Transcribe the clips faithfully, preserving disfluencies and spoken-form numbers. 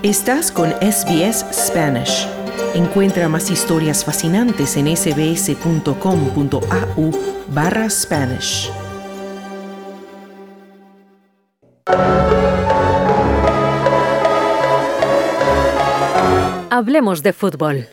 Estás con S B S Spanish. Encuentra más historias fascinantes en sbs.com.au barra Spanish. Hablemos de fútbol.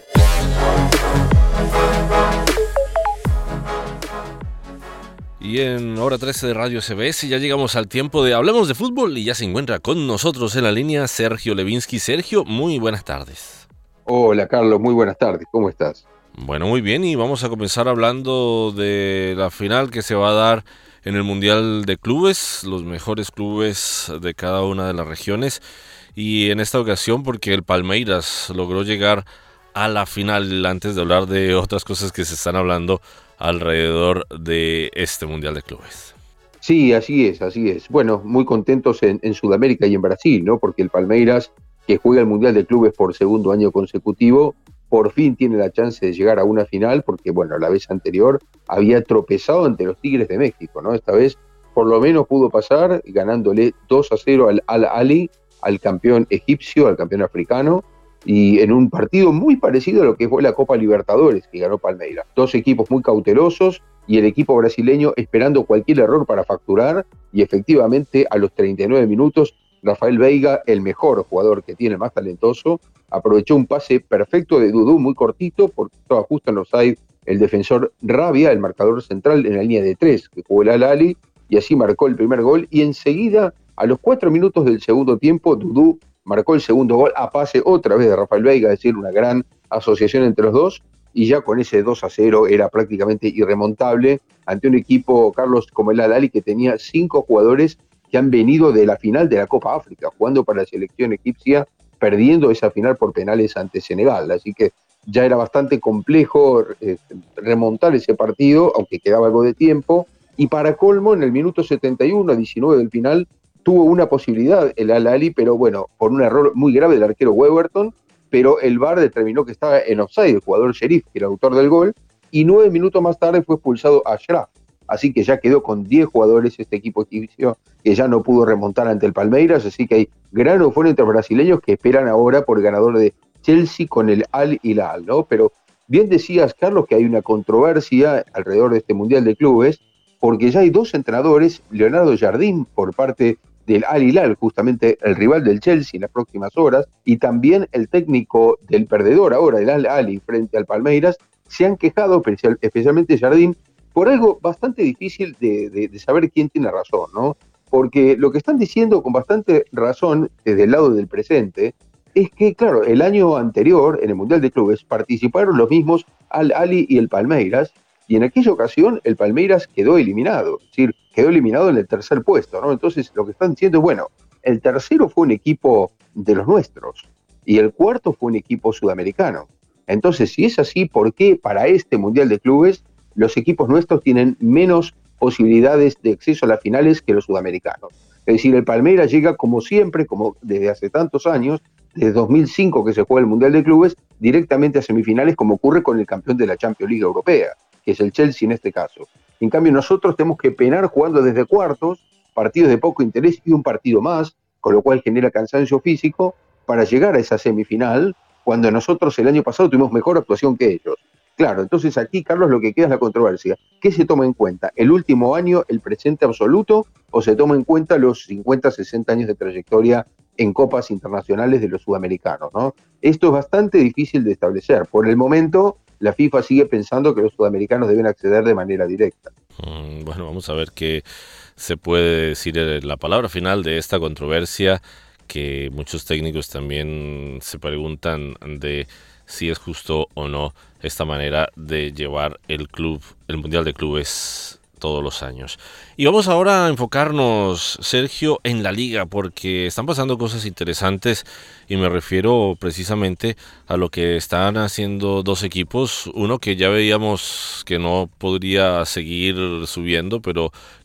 Y en hora trece de Radio S B S ya llegamos al tiempo de Hablemos de Fútbol y ya se encuentra con nosotros en la línea Sergio Levinsky. Sergio, muy buenas tardes. Hola Carlos, muy buenas tardes, ¿cómo estás? Bueno, muy bien, y vamos a comenzar hablando de la final que se va a dar en el Mundial de Clubes, los mejores clubes de cada una de las regiones, y en esta ocasión porque el Palmeiras logró llegar a la final antes de hablar de otras cosas que se están hablando alrededor de este Mundial de Clubes. Sí, así es, así es. Bueno, muy contentos en, en Sudamérica y en Brasil, ¿no? Porque el Palmeiras, que juega el Mundial de Clubes por segundo año consecutivo, por fin tiene la chance de llegar a una final, porque, bueno, la vez anterior había tropezado ante los Tigres de México, ¿no? Esta vez, por lo menos pudo pasar, ganándole dos a cero al Al-Ahly, al campeón egipcio, al campeón africano, y en un partido muy parecido a lo que fue la Copa Libertadores que ganó Palmeiras. Dos equipos muy cautelosos y el equipo brasileño esperando cualquier error para facturar, y efectivamente a los treinta y nueve minutos Rafael Veiga, el mejor jugador que tiene, el más talentoso, aprovechó un pase perfecto de Dudú, muy cortito, porque estaba justo en offside el defensor Rabia, el marcador central en la línea de tres que jugó el Al-Ahly, y así marcó el primer gol, y enseguida a los cuatro minutos del segundo tiempo Dudú marcó el segundo gol a pase otra vez de Rafael Veiga, es decir, una gran asociación entre los dos, y ya con ese dos a cero era prácticamente irremontable ante un equipo, Carlos, como el Al-Ahly, que tenía cinco jugadores que han venido de la final de la Copa África, jugando para la selección egipcia, perdiendo esa final por penales ante Senegal, así que ya era bastante complejo eh, remontar ese partido, aunque quedaba algo de tiempo, y para colmo, en el minuto setenta y uno a diecinueve del final, tuvo una posibilidad el Al-Ahly, pero bueno, por un error muy grave del arquero Weberton, pero el V A R determinó que estaba en offside el jugador Sheriff, que era el autor del gol, y nueve minutos más tarde fue expulsado Ashraf. Así que ya quedó con diez jugadores este equipo egipcio que ya no pudo remontar ante el Palmeiras, así que hay gran euforia entre los brasileños que esperan ahora por el ganador de Chelsea con el Al-Hilal, ¿no? Pero bien decías, Carlos, que hay una controversia alrededor de este Mundial de Clubes, porque ya hay dos entrenadores, Leonardo Jardim por parte del Al-Hilal, justamente el rival del Chelsea en las próximas horas, y también el técnico del perdedor ahora, el Al-Ahly, frente al Palmeiras, se han quejado, especialmente Jardim, por algo bastante difícil de, de, de saber quién tiene razón, ¿no? Porque lo que están diciendo con bastante razón desde el lado del presente es que, claro, el año anterior, en el Mundial de Clubes, participaron los mismos Al-Ahly y el Palmeiras, y en aquella ocasión el Palmeiras quedó eliminado, es decir, quedó eliminado en el tercer puesto, ¿no? Entonces lo que están diciendo es, bueno, el tercero fue un equipo de los nuestros, y el cuarto fue un equipo sudamericano. Entonces, si es así, ¿por qué para este Mundial de Clubes los equipos nuestros tienen menos posibilidades de acceso a las finales que los sudamericanos? Es decir, el Palmeiras llega como siempre, como desde hace tantos años, desde dos mil cinco que se juega el Mundial de Clubes, directamente a semifinales, como ocurre con el campeón de la Champions League Europea, que es el Chelsea en este caso. En cambio, nosotros tenemos que penar jugando desde cuartos, partidos de poco interés y un partido más, con lo cual genera cansancio físico, para llegar a esa semifinal, cuando nosotros el año pasado tuvimos mejor actuación que ellos. Claro, entonces aquí, Carlos, lo que queda es la controversia. ¿Qué se toma en cuenta? ¿El último año, el presente absoluto, o se toma en cuenta los cincuenta, sesenta años de trayectoria en copas internacionales de los sudamericanos, ¿no? Esto es bastante difícil de establecer. Por el momento, la FIFA sigue pensando que los sudamericanos deben acceder de manera directa. Mm, bueno, vamos a ver qué se puede decir la palabra final de esta controversia, que muchos técnicos también se preguntan de si es justo o no esta manera de llevar el club, el Mundial de Clubes todos los años. Y vamos ahora a enfocarnos, Sergio, en la liga, porque están pasando cosas interesantes y me refiero precisamente a lo que están haciendo dos equipos, uno que ya veíamos que no podría seguir subiendo, pero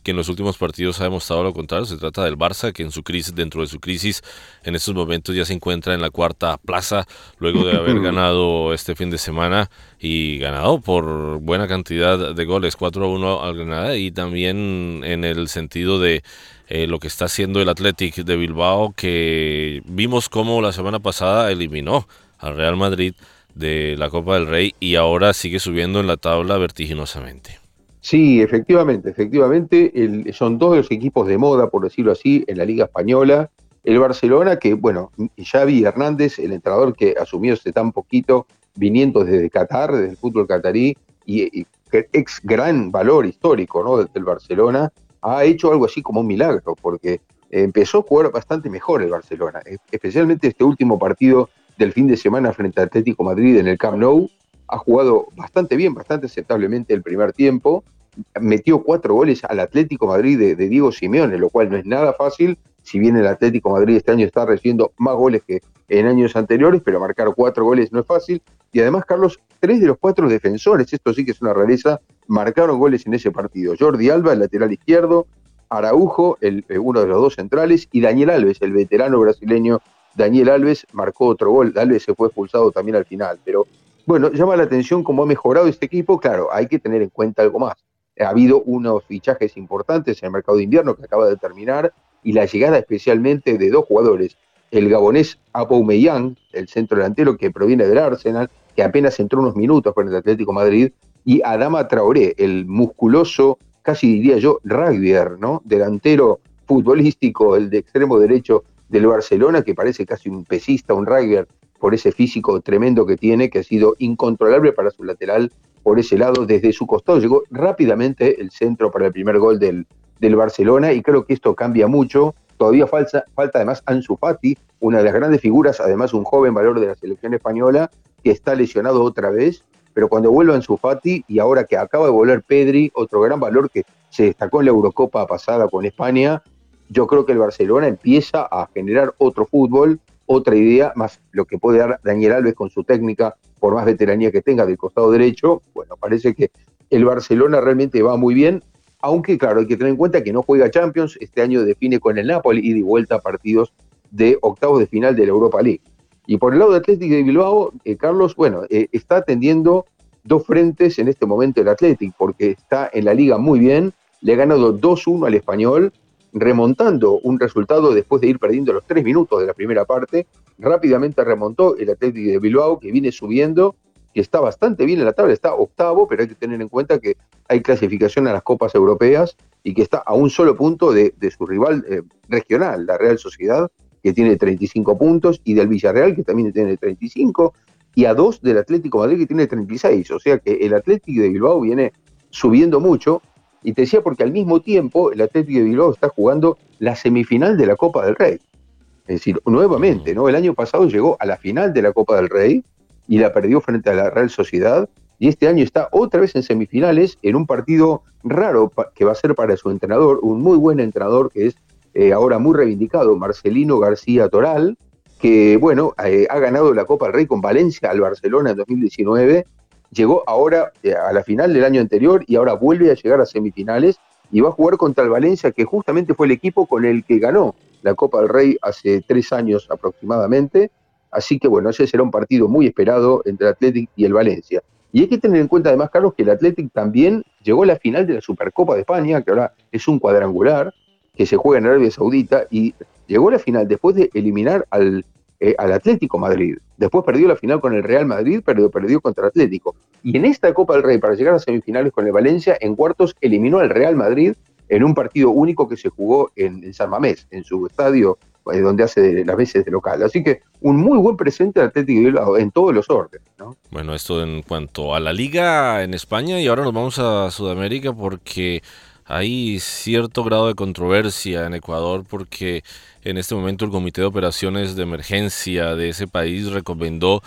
que en los últimos partidos ha demostrado lo contrario. Se trata del Barça, que en su crisis, dentro de su crisis, en estos momentos ya se encuentra en la cuarta plaza, luego de haber ganado este fin de semana y ganado por buena cantidad de goles, cuatro a uno al Granada, y también en el sentido de eh, lo que está haciendo el Athletic de Bilbao, que vimos cómo la semana pasada eliminó al Real Madrid de la Copa del Rey y ahora sigue subiendo en la tabla vertiginosamente. Sí, efectivamente, efectivamente, el, son dos de los equipos de moda, por decirlo así, en la Liga Española. El Barcelona, que, bueno, Xavi Hernández, el entrenador que asumió hace tan poquito, viniendo desde Qatar, desde el fútbol catarí, y, y ex gran valor histórico, ¿no?, del Barcelona, ha hecho algo así como un milagro, porque empezó a jugar bastante mejor el Barcelona, especialmente este último partido del fin de semana frente al Atlético Madrid en el Camp Nou. Ha jugado bastante bien, bastante aceptablemente el primer tiempo, metió cuatro goles al Atlético Madrid de, de Diego Simeone, lo cual no es nada fácil, si bien el Atlético Madrid este año está recibiendo más goles que en años anteriores, pero marcar cuatro goles no es fácil. Y además, Carlos, tres de los cuatro defensores, esto sí que es una rareza, marcaron goles en ese partido. Jordi Alba, el lateral izquierdo, Araujo, el, uno de los dos centrales, y Daniel Alves, el veterano brasileño Daniel Alves, marcó otro gol. Alves se fue expulsado también al final, pero bueno, llama la atención cómo ha mejorado este equipo. Claro, hay que tener en cuenta algo más. Ha habido unos fichajes importantes en el mercado de invierno que acaba de terminar, y la llegada especialmente de dos jugadores, el gabonés Aubameyang, el centro delantero que proviene del Arsenal, que apenas entró unos minutos con el Atlético Madrid, y Adama Traoré, el musculoso, casi diría yo, rugbyer, ¿no?, delantero futbolístico, el de extremo derecho del Barcelona, que parece casi un pesista, un rugbyer, por ese físico tremendo que tiene, que ha sido incontrolable para su lateral por ese lado. Desde su costado llegó rápidamente el centro para el primer gol del, del Barcelona, y creo que esto cambia mucho. Todavía falta, falta además Ansu Fati, una de las grandes figuras, además un joven valor de la selección española, que está lesionado otra vez, pero cuando vuelva Ansu Fati, y ahora que acaba de volver Pedri, otro gran valor que se destacó en la Eurocopa pasada con España, yo creo que el Barcelona empieza a generar otro fútbol, otra idea, más lo que puede dar Daniel Alves con su técnica, por más veteranía que tenga del costado derecho. Bueno, parece que el Barcelona realmente va muy bien, aunque claro, hay que tener en cuenta que no juega Champions, este año define con el Napoli y de vuelta a partidos de octavos de final de la Europa League. Y por el lado de Athletic de Bilbao, eh, Carlos, bueno, eh, está atendiendo dos frentes en este momento el Athletic, porque está en la liga muy bien, le ha ganado dos uno al Español, remontando un resultado después de ir perdiendo los tres minutos de la primera parte. Rápidamente remontó el Athletic de Bilbao, que viene subiendo, que está bastante bien en la tabla, está octavo, pero hay que tener en cuenta que hay clasificación a las Copas Europeas y que está a un solo punto de, de su rival eh, regional, la Real Sociedad, que tiene treinta y cinco puntos, y del Villarreal, que también tiene treinta y cinco, y a dos del Atlético de Madrid, que tiene treinta y seis. O sea que el Athletic de Bilbao viene subiendo mucho. Y te decía porque al mismo tiempo el Atlético de Bilbao está jugando la semifinal de la Copa del Rey. Es decir, nuevamente, ¿no? El año pasado llegó a la final de la Copa del Rey y la perdió frente a la Real Sociedad, y este año está otra vez en semifinales en un partido raro que va a ser para su entrenador, un muy buen entrenador que es eh, ahora muy reivindicado, Marcelino García Toral, que bueno, eh, ha ganado la Copa del Rey con Valencia al Barcelona en dos mil diecinueve, llegó ahora eh, a la final del año anterior y ahora vuelve a llegar a semifinales y va a jugar contra el Valencia, que justamente fue el equipo con el que ganó la Copa del Rey hace tres años aproximadamente. Así que bueno, ese será un partido muy esperado entre el Athletic y el Valencia. Y hay que tener en cuenta además, Carlos, que el Athletic también llegó a la final de la Supercopa de España, que ahora es un cuadrangular, que se juega en Arabia Saudita, y llegó a la final después de eliminar al, eh, al Atlético Madrid. Después perdió la final con el Real Madrid, pero perdió contra el Atlético. Y en esta Copa del Rey, para llegar a semifinales con el Valencia, en cuartos eliminó al Real Madrid en un partido único que se jugó en, en San Mamés, en su estadio, eh, donde hace de, las veces de local. Así que un muy buen presente del Atlético de Bilbao en todos los órdenes, ¿no? Bueno, esto en cuanto a la liga en España, y ahora nos vamos a Sudamérica porque hay cierto grado de controversia en Ecuador, porque en este momento el Comité de Operaciones de Emergencia de ese país recomendó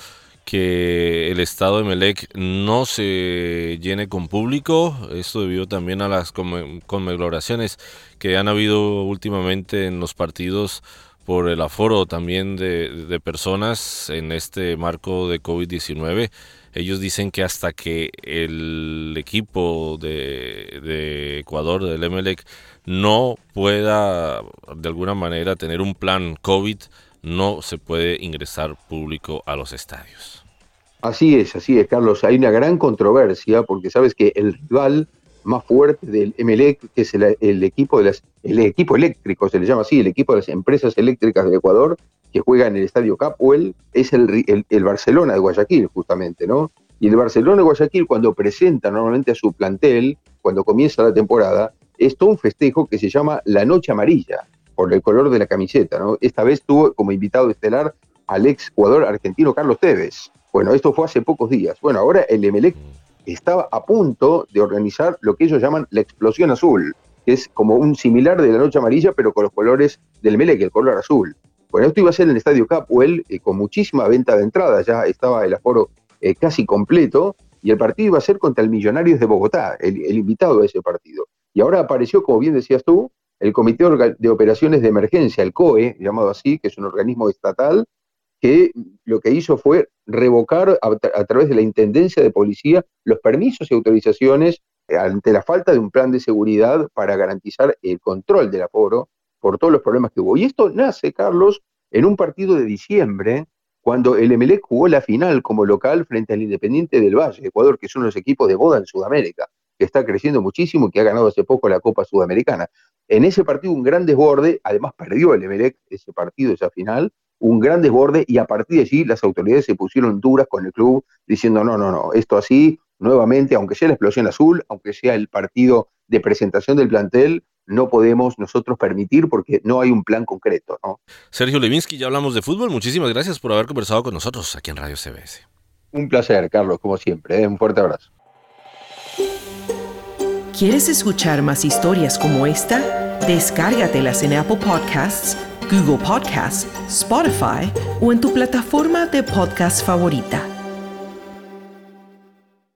que el estado de Emelec no se llene con público, esto debido también a las conmemoraciones que han habido últimamente en los partidos por el aforo también de, de personas en este marco de COVID diecinueve. Ellos dicen que hasta que el equipo de, de Ecuador, del Emelec, no pueda de alguna manera tener un plan COVID, no se puede ingresar público a los estadios. Así es, así es, Carlos. Hay una gran controversia porque sabes que el rival más fuerte del Emelec, que es el, el equipo de las, el equipo eléctrico, se le llama así, el equipo de las empresas eléctricas del Ecuador, que juega en el Estadio Capuel, es el, el, el Barcelona de Guayaquil, justamente, ¿no? Y el Barcelona de Guayaquil, cuando presenta normalmente a su plantel, cuando comienza la temporada, es todo un festejo que se llama la Noche Amarilla, por el color de la camiseta, ¿no? Esta vez tuvo como invitado estelar al ex jugador argentino Carlos Tevez. Bueno, esto fue hace pocos días. Bueno, ahora el Emelec estaba a punto de organizar lo que ellos llaman la explosión azul, que es como un similar de la Noche Amarilla, pero con los colores del Emelec, el color azul. Bueno, esto iba a ser en el Estadio Capuel, eh, con muchísima venta de entradas, ya estaba el aforo eh, casi completo, y el partido iba a ser contra el Millonarios de Bogotá, el, el invitado de ese partido. Y ahora apareció, como bien decías tú, el Comité de Operaciones de Emergencia, el C O E, llamado así, que es un organismo estatal, que lo que hizo fue revocar a, a través de la Intendencia de Policía los permisos y autorizaciones ante la falta de un plan de seguridad para garantizar el control del aforo por todos los problemas que hubo. Y esto nace, Carlos, en un partido de diciembre, cuando el Emelec jugó la final como local frente al Independiente del Valle, Ecuador, que son los equipos de moda en Sudamérica, que está creciendo muchísimo y que ha ganado hace poco la Copa Sudamericana. En ese partido un gran desborde, además perdió el Emelec ese partido, esa final, un gran desborde, y a partir de allí las autoridades se pusieron duras con el club, diciendo no, no, no, esto así, nuevamente, aunque sea la explosión azul, aunque sea el partido de presentación del plantel, no podemos nosotros permitir porque no hay un plan concreto, ¿no? Sergio Levinsky, ya hablamos de fútbol, muchísimas gracias por haber conversado con nosotros aquí en Radio C B S. Un placer, Carlos, como siempre, ¿eh? Un fuerte abrazo. ¿Quieres escuchar más historias como esta? Descárgatelas en Apple Podcasts, Google Podcasts, Spotify o en tu plataforma de podcast favorita.